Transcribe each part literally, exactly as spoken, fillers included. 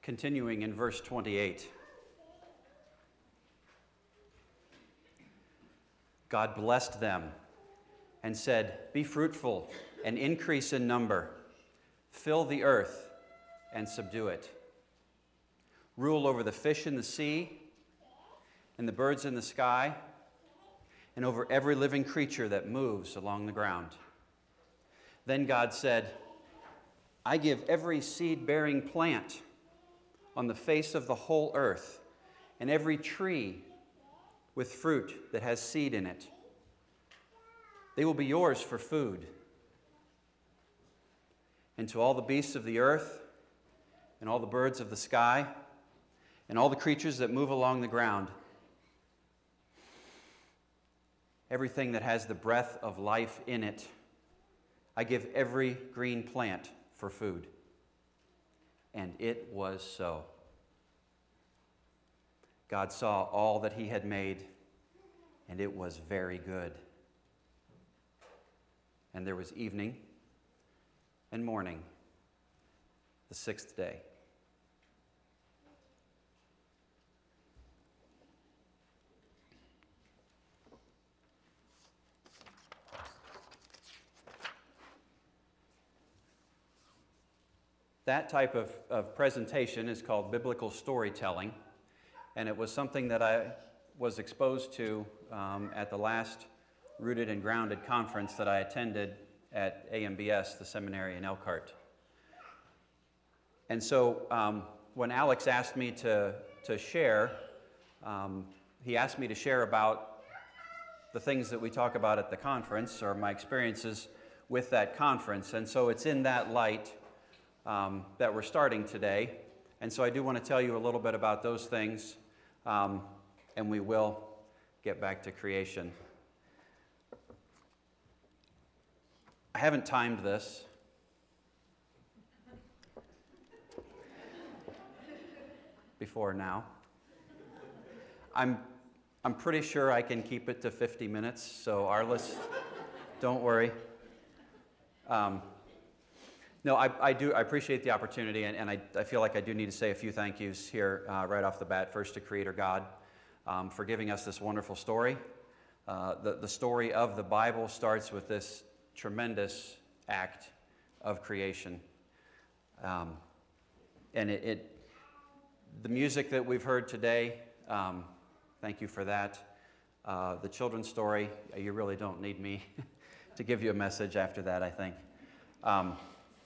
continuing in verse twenty-eight. God blessed them and said, "Be fruitful and increase in number. Fill the earth and subdue it. Rule over the fish in the sea and the birds in the sky and over every living creature that moves along the ground." Then God said, "I give every seed-bearing plant on the face of the whole earth and every tree with fruit that has seed in it. They will be yours for food. And to all the beasts of the earth and all the birds of the sky and all the creatures that move along the ground, everything that has the breath of life in it, I give every green plant for food." And it was so. God saw all that he had made, and it was very good. And there was evening and morning, the sixth day. That type of, of presentation is called biblical storytelling, and it was something that I was exposed to um, at the last Rooted and Grounded conference that I attended at A M B S, the seminary in Elkhart. And so um, when Alex asked me to, to share, um, he asked me to share about the things that we talk about at the conference, or my experiences with that conference. And so it's in that light Um, that we're starting today. And so I do want to tell you a little bit about those things, um, and we will get back to creation. I haven't timed this. Before now. I'm, I'm pretty sure I can keep it to fifty minutes, so Arliss, don't worry. Um, No, I, I do. I appreciate the opportunity, and, and I, I feel like I do need to say a few thank yous here uh, right off the bat. First to Creator God um, for giving us this wonderful story. Uh, the, the story of the Bible starts with this tremendous act of creation. Um, and it, it, the music that we've heard today, um, thank you for that. Uh, the children's story, you really don't need me to give you a message after that, I think. Um,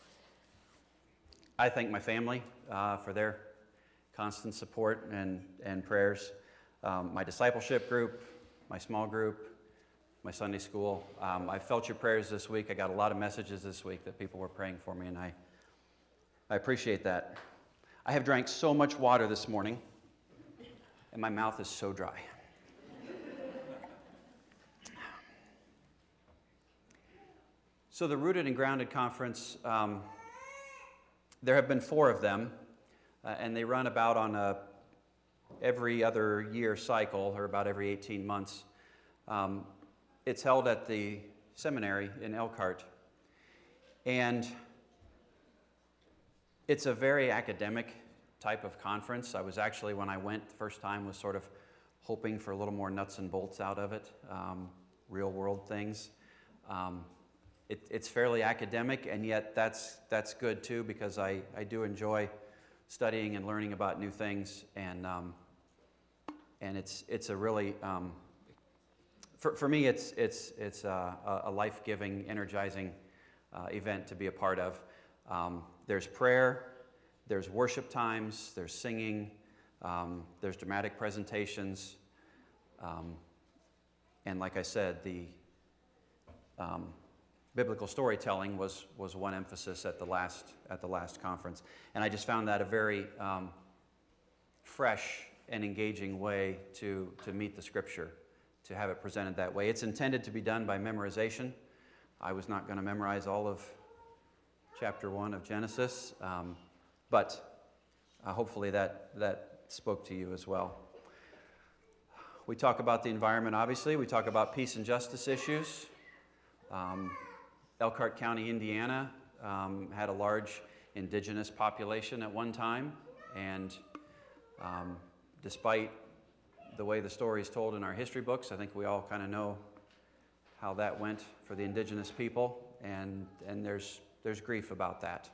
I thank my family uh, for their constant support and, and prayers. Um, my discipleship group, my small group, my Sunday school. Um, I felt your prayers this week. I got a lot of messages this week that people were praying for me, and I, I appreciate that. I have drank so much water this morning, and my mouth is so dry. So the Rooted and Grounded Conference, um, there have been four of them, uh, and they run about on a every other year cycle, or about every eighteen months. Um, it's held at the seminary in Elkhart, and it's a very academic type of conference. I was actually, when I went the first time, was sort of hoping for a little more nuts and bolts out of it, um, real world things. Um, It, it's fairly academic, and yet that's that's good too, because I, I do enjoy studying and learning about new things, and um, and it's it's a really um, for for me it's it's it's a, a life-giving, energizing uh, event to be a part of. Um, there's prayer, there's worship times, there's singing, um, there's dramatic presentations, um, and like I said, the um, biblical storytelling was was one emphasis at the last at the last conference, and I just found that a very um, fresh and engaging way to to meet the Scripture, to have it presented that way. It's intended to be done by memorization. I was not going to memorize all of chapter one of Genesis, um, but uh, hopefully that that spoke to you as well. We talk about the environment. Obviously, we talk about peace and justice issues. Um, Elkhart County, Indiana, um, had a large indigenous population at one time, And um, despite the way the story is told in our history books, I think we all kind of know how that went for the indigenous people, and, and there's, there's grief about that.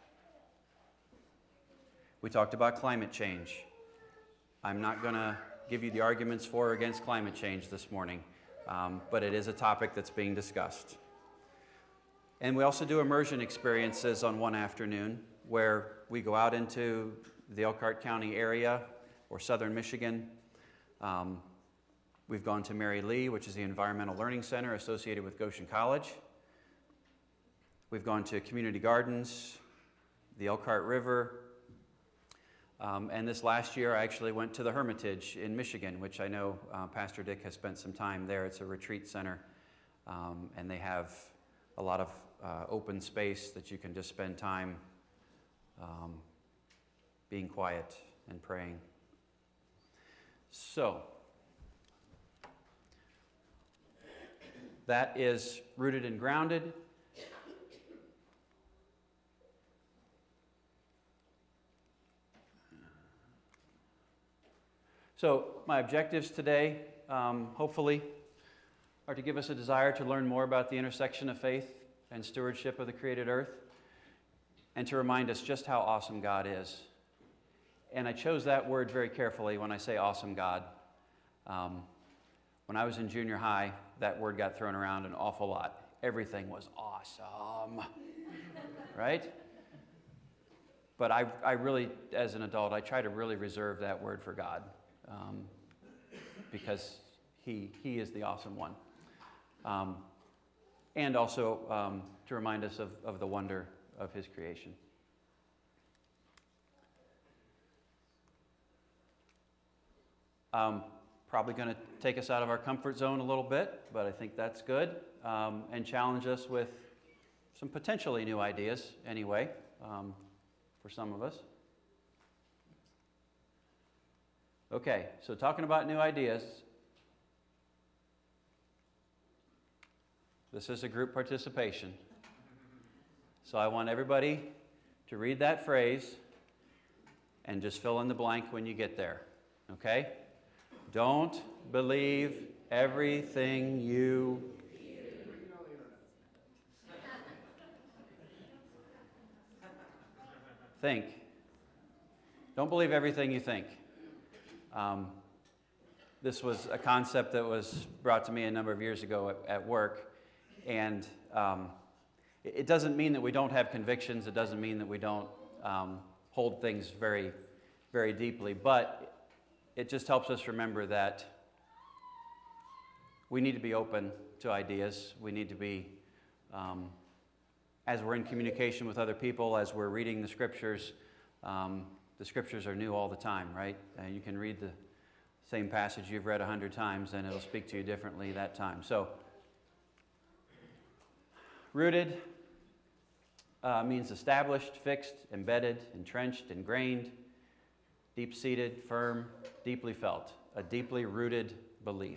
We talked about climate change. I'm not going to give you the arguments for or against climate change this morning, um, but it is a topic that's being discussed. And we also do immersion experiences on one afternoon where we go out into the Elkhart County area or southern Michigan. Um, we've gone to Mary Lee, which is the Environmental Learning Center associated with Goshen College. We've gone to community gardens, the Elkhart River, um, and this last year I actually went to the Hermitage in Michigan, which I know uh, Pastor Dick has spent some time there. It's a retreat center, um, and they have a lot of uh, open space that you can just spend time um, being quiet and praying. So, that is Rooted and Grounded. So, my objectives today, um, hopefully, are to give us a desire to learn more about the intersection of faith and stewardship of the created earth, and to remind us just how awesome God is. And I chose that word very carefully when I say awesome God. Um, when I was in junior high, that word got thrown around an awful lot. Everything was awesome, right? But I, I really, as an adult, I try to really reserve that word for God, um, because he, he is the awesome one. Um, and also um, to remind us of, of the wonder of his creation. Um, probably going to take us out of our comfort zone a little bit, but I think that's good, um, and challenge us with some potentially new ideas anyway, um, for some of us. Okay, so talking about new ideas, this is a group participation. So I want everybody to read that phrase and just fill in the blank when you get there, okay? Don't believe everything you think. Don't believe everything you think. Um, this was a concept that was brought to me a number of years ago at, at work, and um, it, it doesn't mean that we don't have convictions. It doesn't mean that we don't um, hold things very, very deeply, but it just helps us remember that we need to be open to ideas. We need to be, um, as we're in communication with other people, as we're reading the scriptures, um, the scriptures are new all the time, right? Uh, you can read the same passage you've read a hundred times and it'll speak to you differently that time. So, rooted uh, means established, fixed, embedded, entrenched, ingrained, deep-seated, firm, deeply felt, a deeply rooted belief.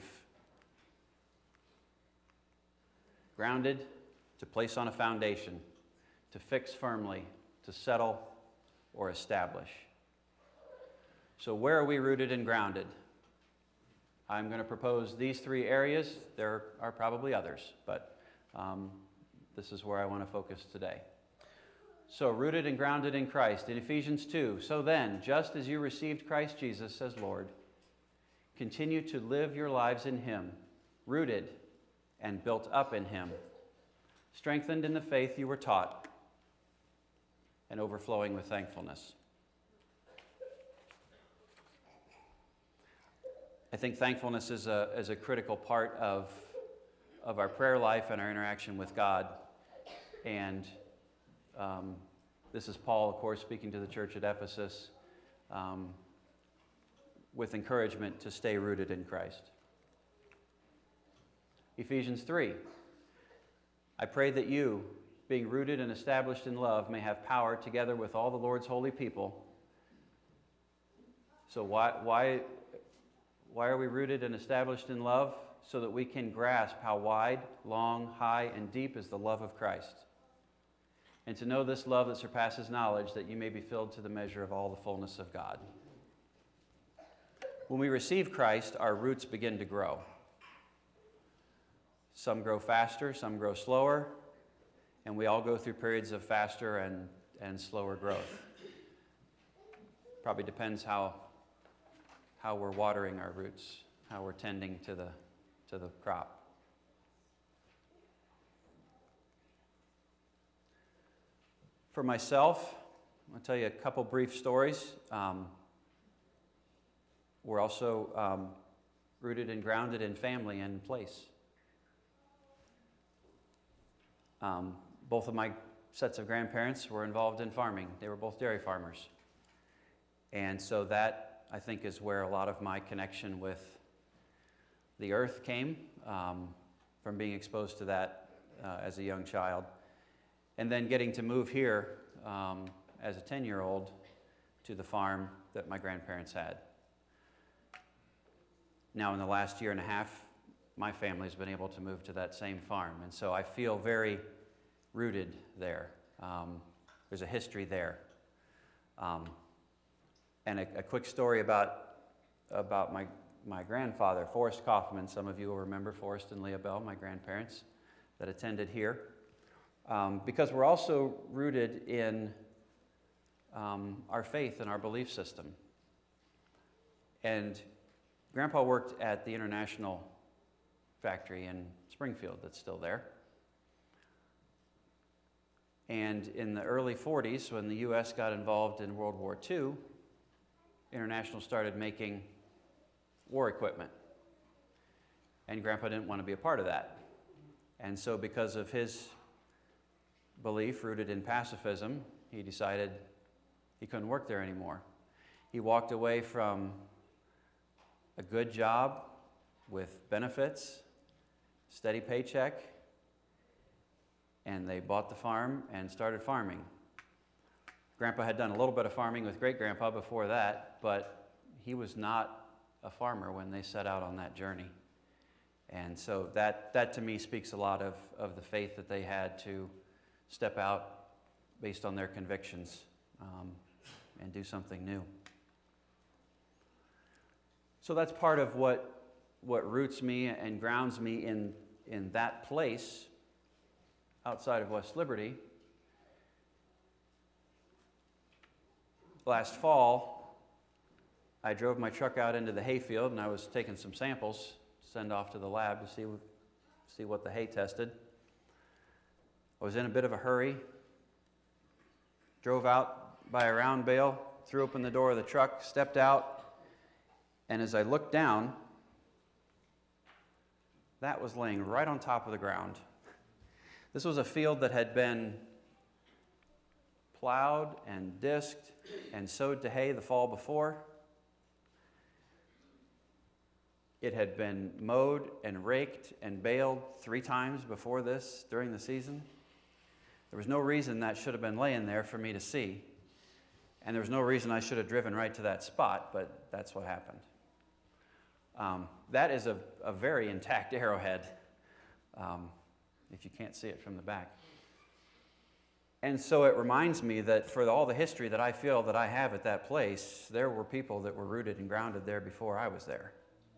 Grounded, to place on a foundation, to fix firmly, to settle or establish. So where are we rooted and grounded? I'm going to propose these three areas. There are probably others, but um, this is where I want to focus today. So, rooted and grounded in Christ. In Ephesians two, so then, just as you received Christ Jesus as Lord, continue to live your lives in him, rooted and built up in him, strengthened in the faith you were taught, and overflowing with thankfulness. I think thankfulness is a, is a critical part of, of our prayer life and our interaction with God. And Um, this is Paul, of course, speaking to the church at Ephesus um, with encouragement to stay rooted in Christ. Ephesians three, I pray that you, being rooted and established in love, may have power together with all the Lord's holy people. So why, why, why are we rooted and established in love? So that we can grasp how wide, long, high, and deep is the love of Christ. And to know this love that surpasses knowledge, that you may be filled to the measure of all the fullness of God. When we receive Christ, our roots begin to grow. Some grow faster, some grow slower, and we all go through periods of faster and, and slower growth. Probably depends how, how we're watering our roots, how we're tending to the, to the crop. For myself, I'll tell you a couple brief stories. Um, we're also um, rooted and grounded in family and place. Um, both of my sets of grandparents were involved in farming. They were both dairy farmers. And so that, I think, is where a lot of my connection with the earth came, um, from being exposed to that uh, as a young child. And then getting to move here um, as a ten-year-old to the farm that my grandparents had. Now, in the last year and a half, my family's been able to move to that same farm. And so I feel very rooted there. Um, there's a history there. Um, and a, a quick story about, about my, my grandfather, Forrest Kaufman. Some of you will remember Forrest and Leah Bell, my grandparents, that attended here. Um, because we're also rooted in um, our faith and our belief system. And Grandpa worked at the International factory in Springfield that's still there. And in the early forties, when the U S got involved in World War Two, International started making war equipment. And Grandpa didn't want to be a part of that. And so because of his belief rooted in pacifism, he decided he couldn't work there anymore. He walked away from a good job with benefits, steady paycheck, and they bought the farm and started farming. Grandpa had done a little bit of farming with great-grandpa before that, but he was not a farmer when they set out on that journey. And so that, that to me speaks a lot of, of the faith that they had to step out based on their convictions um, and do something new. So that's part of what, what roots me and grounds me in, in that place outside of West Liberty. Last fall, I drove my truck out into the hayfield and I was taking some samples to send off to the lab to see, see what the hay tested. I was in a bit of a hurry, drove out by a round bale, threw open the door of the truck, stepped out, and as I looked down, that was laying right on top of the ground. This was a field that had been plowed and disked and sowed to hay the fall before. It had been mowed and raked and baled three times before this during the season. There was no reason that should have been laying there for me to see. And there was no reason I should have driven right to that spot, but that's what happened. Um, that is a, a very intact arrowhead, um, if you can't see it from the back. And so it reminds me that for all the history that I feel that I have at that place, there were people that were rooted and grounded there before I was there.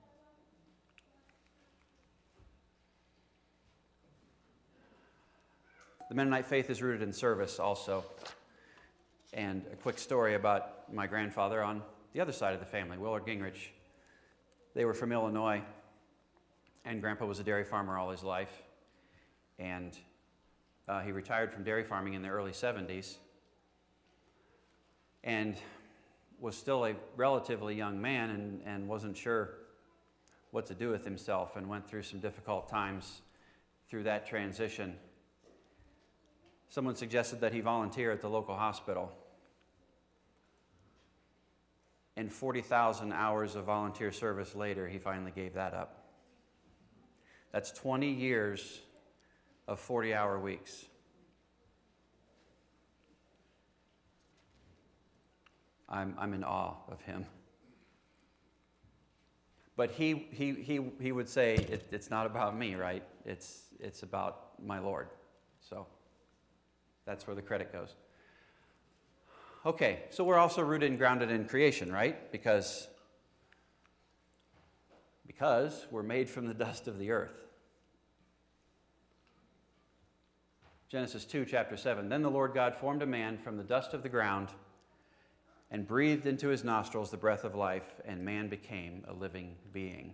The Mennonite faith is rooted in service also. And a quick story about my grandfather on the other side of the family, Willard Gingrich. They were from Illinois, and Grandpa was a dairy farmer all his life. And uh, he retired from dairy farming in the early seventies and was still a relatively young man and, and wasn't sure what to do with himself and went through some difficult times through that transition. Someone suggested that he volunteer at the local hospital. And forty thousand hours of volunteer service later, he finally gave that up. That's twenty years of forty-hour weeks. I'm, I'm in awe of him. But he, he, he, he would say, it, it's not about me, right? It's, it's about my Lord. So that's where the credit goes. Okay, so we're also rooted and grounded in creation, right? Because Because we're made from the dust of the earth. Genesis two, chapter seven. Then the Lord God formed a man from the dust of the ground and breathed into his nostrils the breath of life, and man became a living being.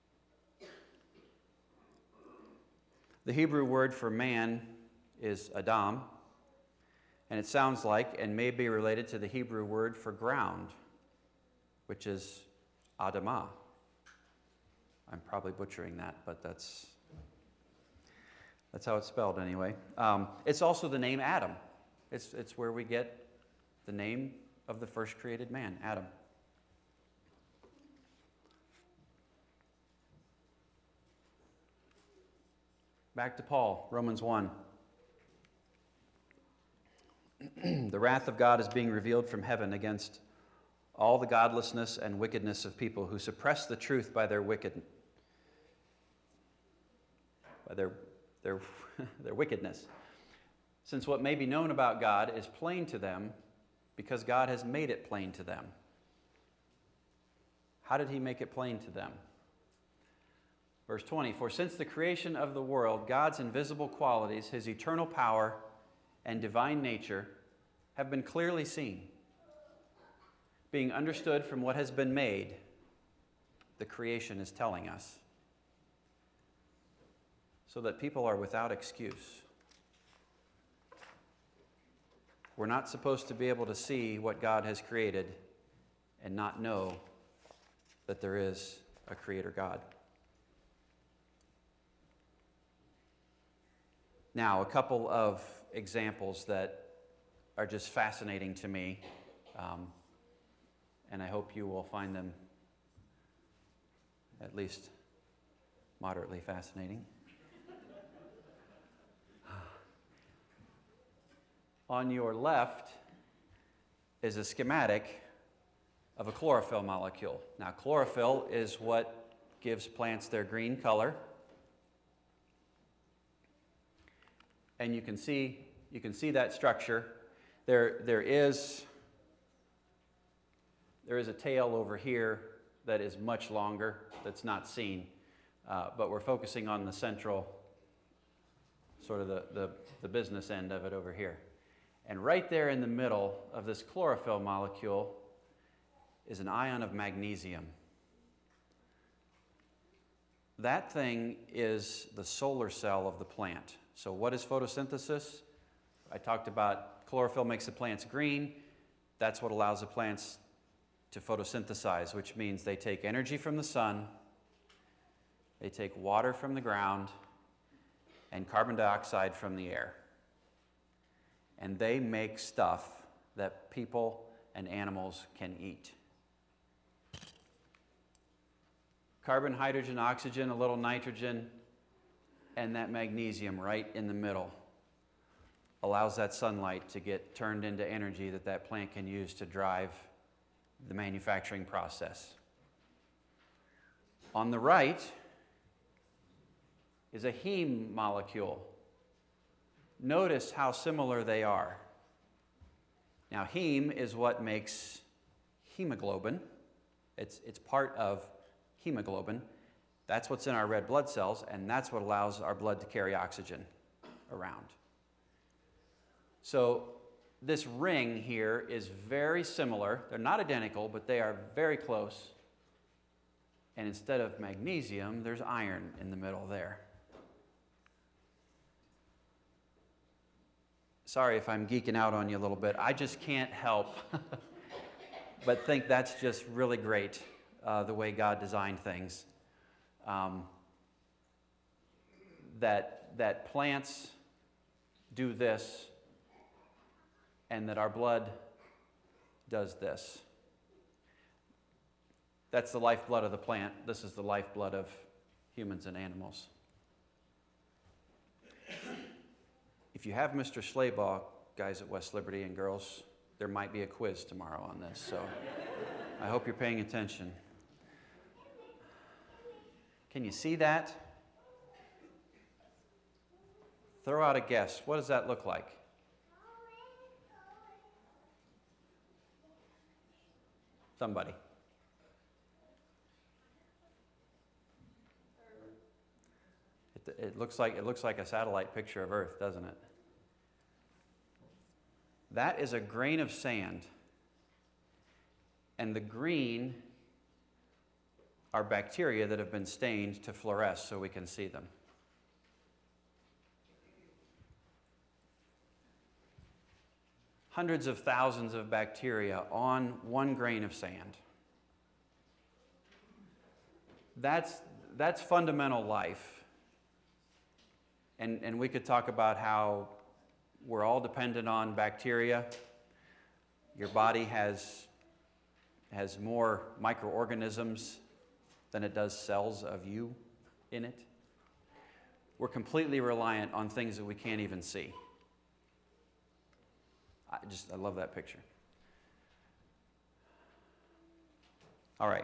The Hebrew word for man is Adam, and it sounds like and may be related to the Hebrew word for ground, which is Adamah. I'm probably butchering that, but that's that's how it's spelled anyway. Um, it's also the name Adam. It's, it's where we get the name of the first created man, Adam. Back to Paul, Romans one. The wrath of God is being revealed from heaven against all the godlessness and wickedness of people who suppress the truth by their wicked, by their, their, their wickedness. Since what may be known about God is plain to them, because God has made it plain to them. How did he make it plain to them? Verse twenty, for since the creation of the world, God's invisible qualities, his eternal power and divine nature, have been clearly seen, being understood from what has been made, the creation is telling us, so that people are without excuse. We're not supposed to be able to see what God has created and not know that there is a creator God. Now, a couple of examples that are just fascinating to me, um, and I hope you will find them at least moderately fascinating. On your left is a schematic of a chlorophyll molecule. Now, chlorophyll is what gives plants their green color. And you can see, you can see that structure. There, there is, there is a tail over here that is much longer, that's not seen. Uh, but we're focusing on the central, sort of the, the, the business end of it over here. And right there in the middle of this chlorophyll molecule is an ion of magnesium. That thing is the solar cell of the plant. So what is photosynthesis? I talked about chlorophyll makes the plants green. That's what allows the plants to photosynthesize, which means they take energy from the sun, they take water from the ground, and carbon dioxide from the air. And they make stuff that people and animals can eat. Carbon, hydrogen, oxygen, a little nitrogen, and that magnesium right in the middle allows that sunlight to get turned into energy that that plant can use to drive the manufacturing process. On the right is a heme molecule. Notice how similar they are. Now, heme is what makes hemoglobin. It's, it's part of hemoglobin. That's what's in our red blood cells, and that's what allows our blood to carry oxygen around. So this ring here is very similar. They're not identical, but they are very close. And instead of magnesium, there's iron in the middle there. Sorry if I'm geeking out on you a little bit. I just can't help but think that's just really great, uh, the way God designed things. Um, that, that plants do this, and that our blood does this. That's the lifeblood of the plant. This is the lifeblood of humans and animals. If you have Mister Schleybaugh, guys at West Liberty and girls, there might be a quiz tomorrow on this, so I hope you're paying attention. Can you see that? Throw out a guess. What does that look like? Somebody. it looks like it looks like a satellite picture of Earth, doesn't it? That is a grain of sand. And the green are bacteria that have been stained to fluoresce so we can see them. Hundreds of thousands of bacteria on one grain of sand. That's, that's fundamental life. And, and we could talk about how we're all dependent on bacteria. Your body has, has more microorganisms than it does cells of you in it. We're completely reliant on things that we can't even see. I just, I love that picture. All right.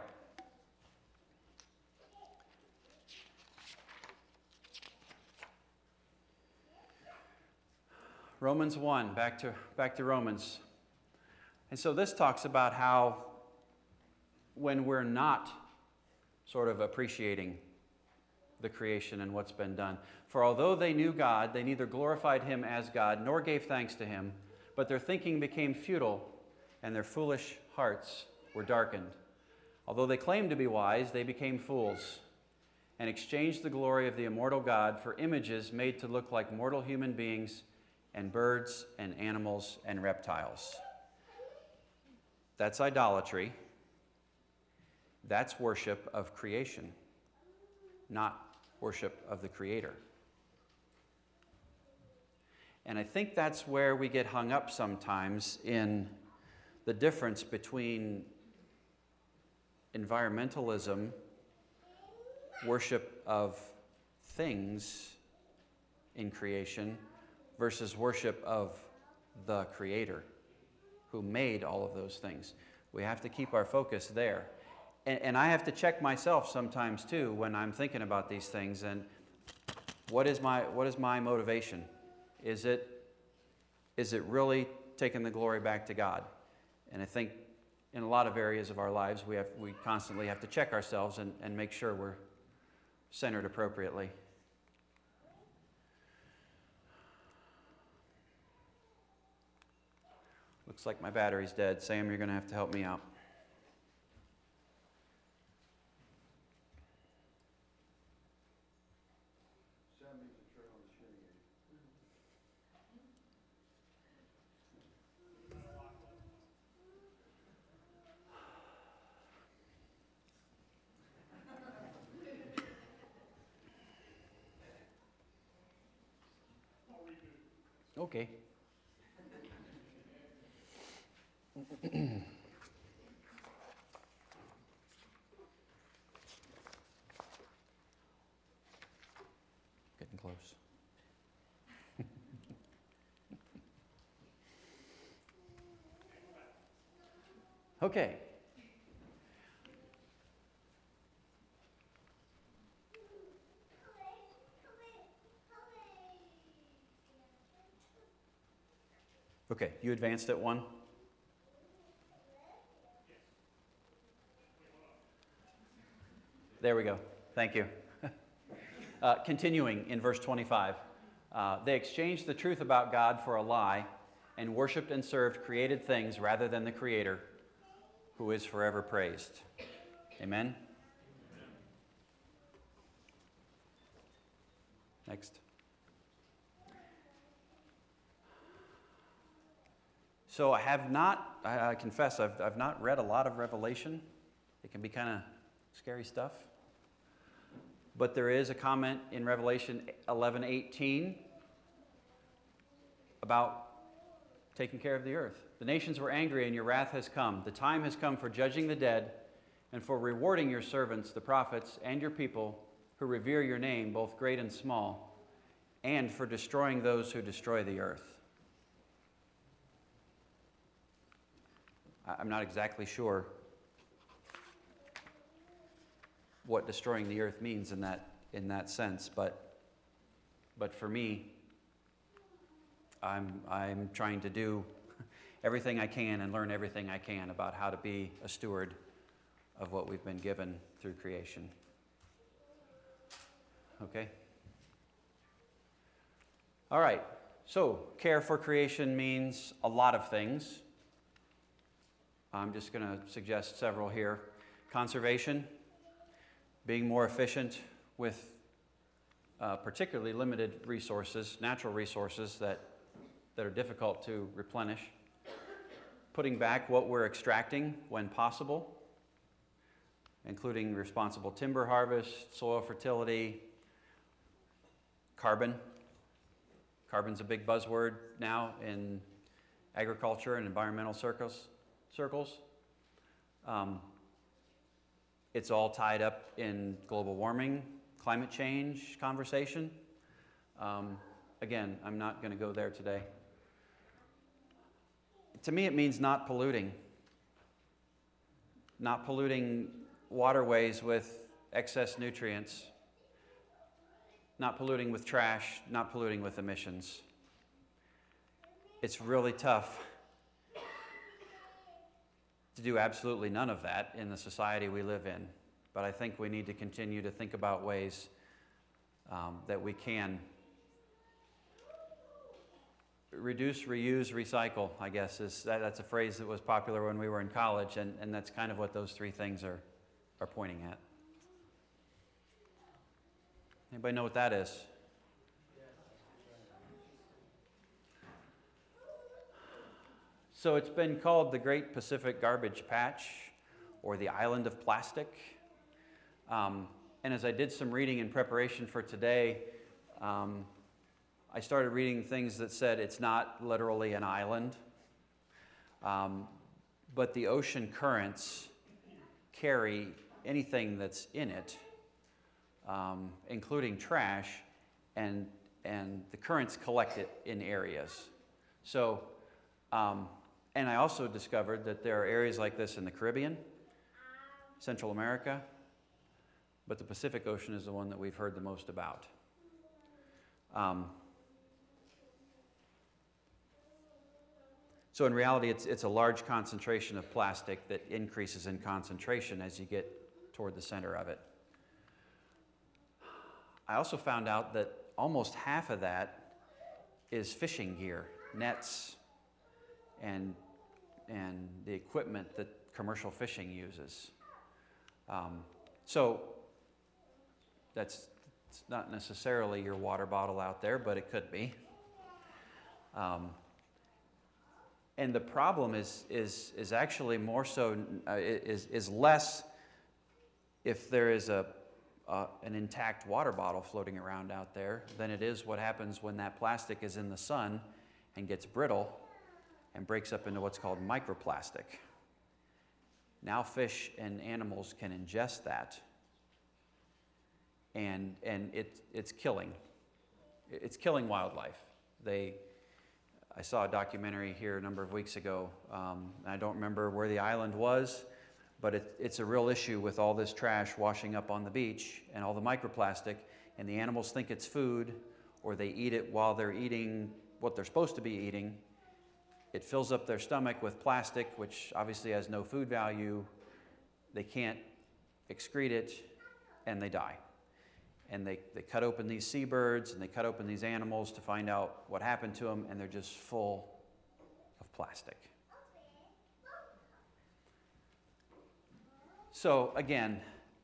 Romans one, back to, back to Romans. And so this talks about how when we're not sort of appreciating the creation and what's been done. For although they knew God, they neither glorified him as God nor gave thanks to him, but their thinking became futile and their foolish hearts were darkened. Although they claimed to be wise, they became fools and exchanged the glory of the immortal God for images made to look like mortal human beings and birds and animals and reptiles. That's idolatry. That's worship of creation, not worship of the Creator. And I think that's where we get hung up sometimes in the difference between environmentalism, worship of things in creation, versus worship of the Creator who made all of those things. We have to keep our focus there. And, and I have to check myself sometimes too when I'm thinking about these things. And what is my, what is my motivation? Is it, is it really taking the glory back to God? And I think in a lot of areas of our lives, we, have, we constantly have to check ourselves and, and make sure we're centered appropriately. Looks like my battery's dead. Sam, you're going to have to help me out. Sam needs to turn on the hearing aid. Okay. Getting close. Okay. Okay, you advanced at one? There we go. Thank you. uh, continuing in verse twenty-five. Uh, they exchanged the truth about God for a lie and worshiped and served created things rather than the Creator, who is forever praised. Amen? Next. So I have not, I, I confess, I've, I've not read a lot of Revelation. It can be kind of scary stuff. But there is a comment in Revelation eleven eighteen about taking care of the earth. The nations were angry and your wrath has come. The time has come for judging the dead and for rewarding your servants, the prophets, and your people who revere your name, both great and small, and for destroying those who destroy the earth. I'm not exactly sure what destroying the earth means in that in that sense, but but for me, I'm I'm trying to do everything I can and learn everything I can about how to be a steward of what we've been given through creation. Okay? All right, so care for creation means a lot of things. I'm just going to suggest several here. Conservation, being more efficient with uh, particularly limited resources, natural resources that, that are difficult to replenish. Putting back what we're extracting when possible, including responsible timber harvest, soil fertility, carbon. Carbon's a big buzzword now in agriculture and environmental circles. circles. Um, it's all tied up in global warming, climate change conversation. Um, again, I'm not going to go there today. To me, it means not polluting. Not polluting waterways with excess nutrients. Not polluting with trash, not polluting with emissions. It's really tough to do absolutely none of that in the society we live in. But I think we need to continue to think about ways um, that we can reduce, reuse, recycle, I guess. Is that, that's a phrase that was popular when we were in college, and, and that's kind of what those three things are, are pointing at. Anybody know what that is? So it's been called the Great Pacific Garbage Patch, or the Island of Plastic. Um, and as I did some reading in preparation for today, um, I started reading things that said it's not literally an island, um, but the ocean currents carry anything that's in it, um, including trash, and, and the currents collect it in areas. So, um, and I also discovered that there are areas like this in the Caribbean, Central America, but the Pacific Ocean is the one that we've heard the most about. Um, so in reality, it's, it's a large concentration of plastic that increases in concentration as you get toward the center of it. I also found out that almost half of that is fishing gear, nets, and, and the equipment that commercial fishing uses. Um, so that's it's not necessarily your water bottle out there, but it could be. Um, and the problem is, is, is actually more so, uh, is, is less if there is a, uh, an intact water bottle floating around out there than it is what happens when that plastic is in the sun and gets brittle and breaks up into what's called microplastic. Now fish and animals can ingest that, and, and it, it's killing. It's killing wildlife. They, I saw a documentary here a number of weeks ago. Um, I don't remember where the island was, but it, it's a real issue with all this trash washing up on the beach and all the microplastic, and the animals think it's food, or they eat it while they're eating what they're supposed to be eating. It fills up their stomach with plastic, which obviously has no food value. They can't excrete it, and they die. And they, they cut open these seabirds, and they cut open these animals to find out what happened to them, and they're just full of plastic. So again,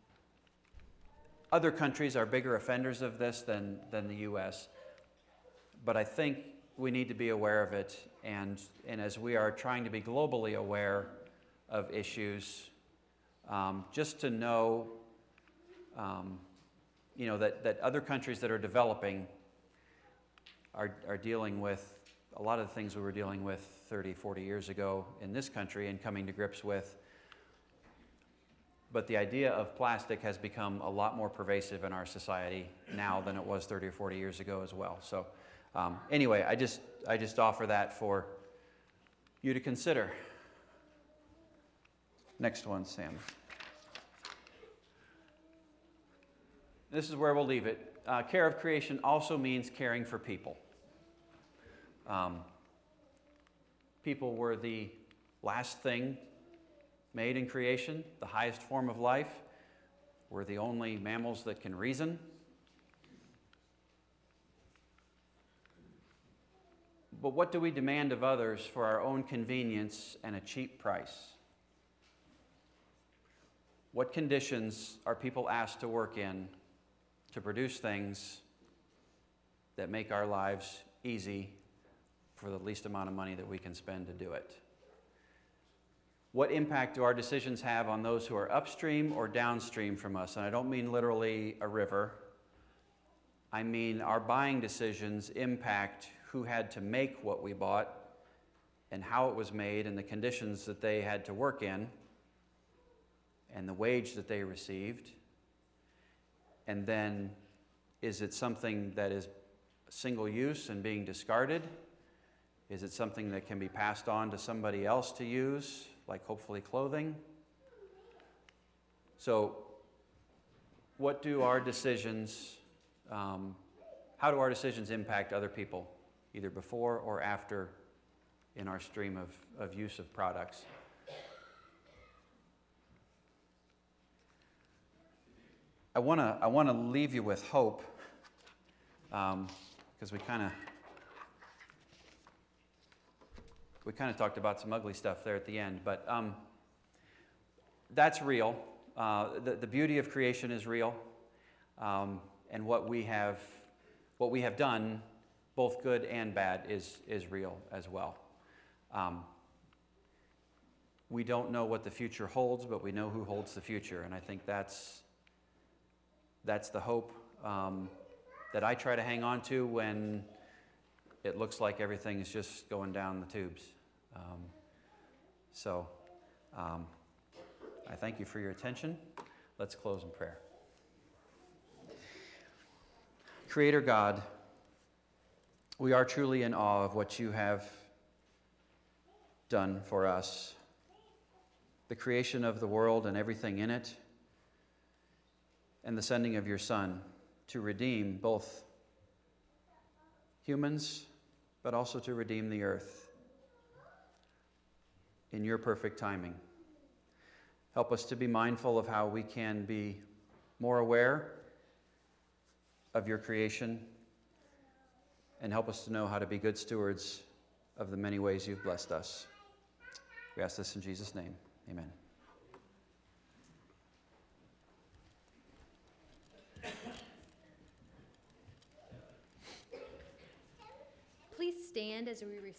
other countries are bigger offenders of this than, than the U S, but I think we need to be aware of it, and, and as we are trying to be globally aware of issues, um, just to know, um, you know, that, that other countries that are developing are, are dealing with a lot of the things we were dealing with thirty, forty years ago in this country and coming to grips with. But the idea of plastic has become a lot more pervasive in our society now than it was thirty or forty years ago as well. So um, anyway, I just, I just offer that for you to consider. Next one, Sam. This is where we'll leave it. Uh, care of creation also means caring for people. Um, people were the last thing made in creation, the highest form of life. We're the only mammals that can reason. but what do we demand of others for our own convenience and a cheap price? What conditions are people asked to work in to produce things that make our lives easy for the least amount of money that we can spend to do it? What impact do our decisions have on those who are upstream or downstream from us? And I don't mean literally a river. I mean our buying decisions impact who had to make what we bought and how it was made and the conditions that they had to work in and the wage that they received. And then, is it something that is single use and being discarded? Is it something that can be passed on to somebody else to use, like hopefully clothing? So, what do our decisions, um, how do our decisions impact other people, either before or after in our stream of, of use of products? I want to I want to leave you with hope, because um, we kind of we kind of talked about some ugly stuff there at the end, but um, that's real. Uh, the, the beauty of creation is real, um, and what we have what we have done, both good and bad, is is real as well. Um, we don't know what the future holds, but we know who holds the future, and I think that's. That's the hope um, that I try to hang on to when it looks like everything is just going down the tubes. Um, so um, I thank you for your attention. Let's close in prayer. Creator God, we are truly in awe of what you have done for us. The creation of the world and everything in it, and the sending of your Son to redeem both humans, but also to redeem the earth in your perfect timing. Help us to be mindful of how we can be more aware of your creation, and help us to know how to be good stewards of the many ways you've blessed us. We ask this in Jesus' name. Amen. Please stand as we receive